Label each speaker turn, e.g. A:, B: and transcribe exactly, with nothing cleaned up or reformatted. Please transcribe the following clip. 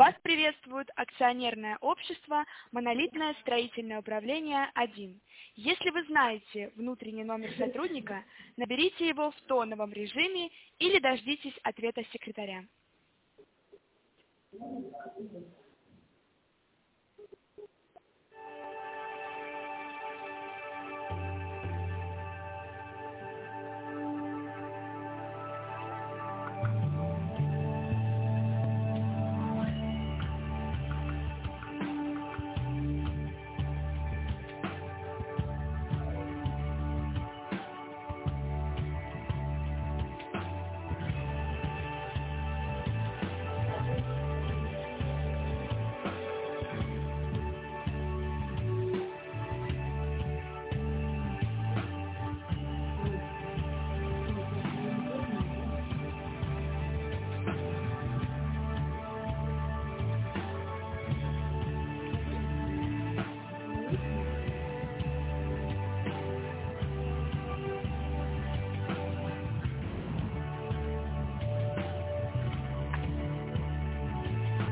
A: Вас приветствует акционерное общество «Монолитное строительное управление один». Если вы знаете внутренний номер сотрудника, наберите его в тоновом режиме или дождитесь ответа секретаря.